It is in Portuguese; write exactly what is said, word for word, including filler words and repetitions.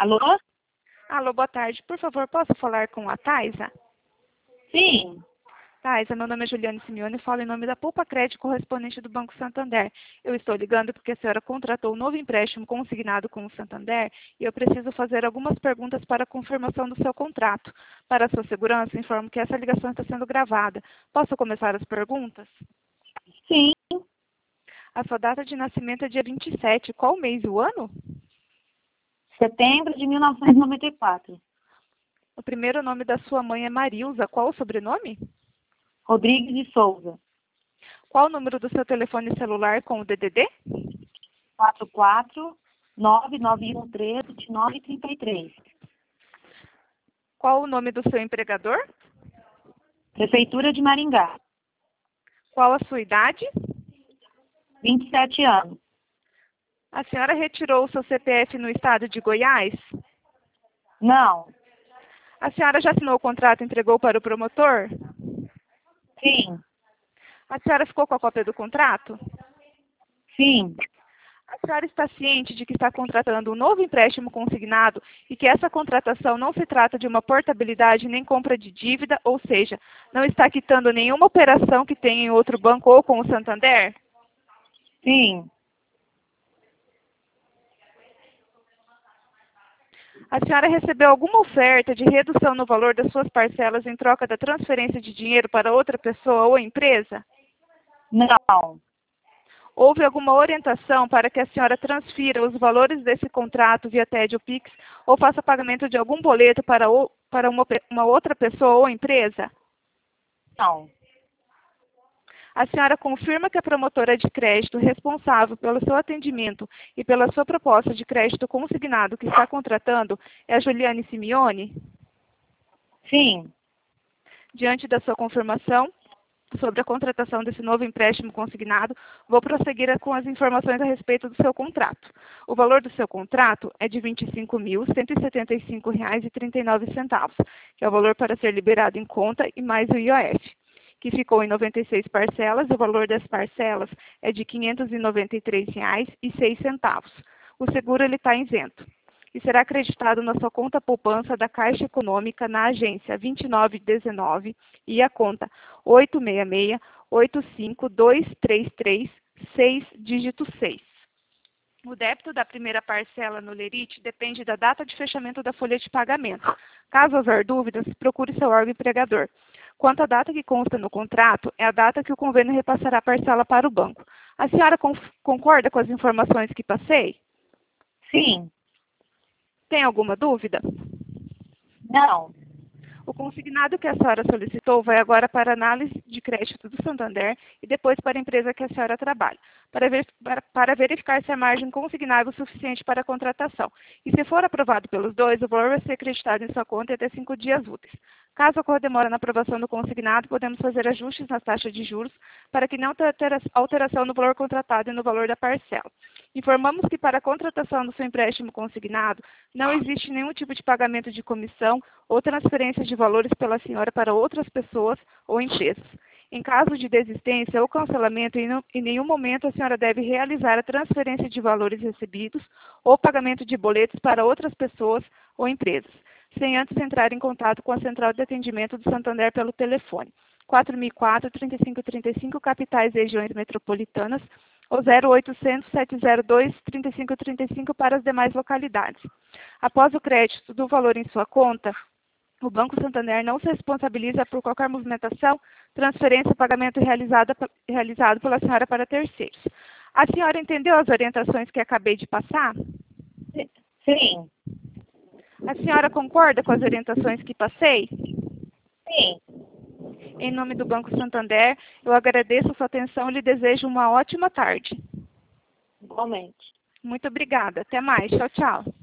Alô? Alô, boa tarde. Por favor, posso falar com a Taisa? Sim. Taisa, meu nome é Juliane Simeone e falo em nome da Poupa Crédito correspondente do Banco Santander. Eu estou ligando porque a senhora contratou um novo empréstimo consignado com o Santander e eu preciso fazer algumas perguntas para a confirmação do seu contrato. Para a sua segurança, informo que essa ligação está sendo gravada. Posso começar as perguntas? Sim. A sua data de nascimento é dia vinte e sete. Qual mês e o ano? Setembro de mil novecentos e noventa e quatro. O primeiro nome da sua mãe é Marilza. Qual o sobrenome? Rodrigues de Souza. Qual o número do seu telefone celular com o D D D? quatro quatro nove nove um três nove três três. Qual o nome do seu empregador? Prefeitura de Maringá. Qual a sua idade? vinte e sete anos. A senhora retirou o seu C P F no estado de Goiás? Não. A senhora já assinou o contrato e entregou para o promotor? Sim. A senhora ficou com a cópia do contrato? Sim. A senhora está ciente de que está contratando um novo empréstimo consignado e que essa contratação não se trata de uma portabilidade nem compra de dívida, ou seja, não está quitando nenhuma operação que tenha em outro banco ou com o Santander? Sim. A senhora recebeu alguma oferta de redução no valor das suas parcelas em troca da transferência de dinheiro para outra pessoa ou empresa? Não. Houve alguma orientação para que a senhora transfira os valores desse contrato via T E D ou Pix ou faça pagamento de algum boleto para, o, para uma, uma outra pessoa ou empresa? Não. A senhora confirma que a promotora de crédito responsável pelo seu atendimento e pela sua proposta de crédito consignado que está contratando é a Juliane Simeone? Sim. Diante da sua confirmação sobre a contratação desse novo empréstimo consignado, vou prosseguir com as informações a respeito do seu contrato. O valor do seu contrato é de vinte e cinco mil cento e setenta e cinco reais e trinta e nove centavos, que é o valor para ser liberado em conta e mais o I O F, que ficou em noventa e seis parcelas. O valor das parcelas é de quinhentos e noventa e três reais e seis centavos. O seguro ele está isento e será acreditado na sua conta poupança da Caixa Econômica na agência vinte e nove dezenove e a conta oito seis seis, oito cinco dois três três, seis, dígito seis. O débito da primeira parcela no Lerite depende da data de fechamento da folha de pagamento. Caso houver dúvidas, procure seu órgão empregador. Quanto à data que consta no contrato, é a data que o convênio repassará a parcela para o banco. A senhora concorda com as informações que passei? Sim. Tem alguma dúvida? Não. O consignado que a senhora solicitou vai agora para análise de crédito do Santander e depois para a empresa que a senhora trabalha, para, ver, para, para verificar se a margem consignável é suficiente para a contratação. E se for aprovado pelos dois, o valor vai ser acreditado em sua conta em até cinco dias úteis. Caso ocorra demora na aprovação do consignado, podemos fazer ajustes nas taxas de juros para que não tenha alteração no valor contratado e no valor da parcela. Informamos que para a contratação do seu empréstimo consignado, não existe nenhum tipo de pagamento de comissão ou transferência de valores pela senhora para outras pessoas ou empresas. Em caso de desistência ou cancelamento, em nenhum momento a senhora deve realizar a transferência de valores recebidos ou pagamento de boletos para outras pessoas ou empresas, sem antes entrar em contato com a Central de Atendimento do Santander pelo telefone quatro mil e quatro, trinta e cinco trinta e cinco, capitais e regiões metropolitanas, ou zero oitocentos, sete zero dois, trinta e cinco trinta e cinco para as demais localidades. Após o crédito do valor em sua conta, o Banco Santander não se responsabiliza por qualquer movimentação, transferência ou pagamento realizado, realizado pela senhora para terceiros. A senhora entendeu as orientações que acabei de passar? Sim. A senhora concorda com as orientações que passei? Sim. Em nome do Banco Santander, eu agradeço a sua atenção e lhe desejo uma ótima tarde. Igualmente. Muito obrigada. Até mais. Tchau, tchau.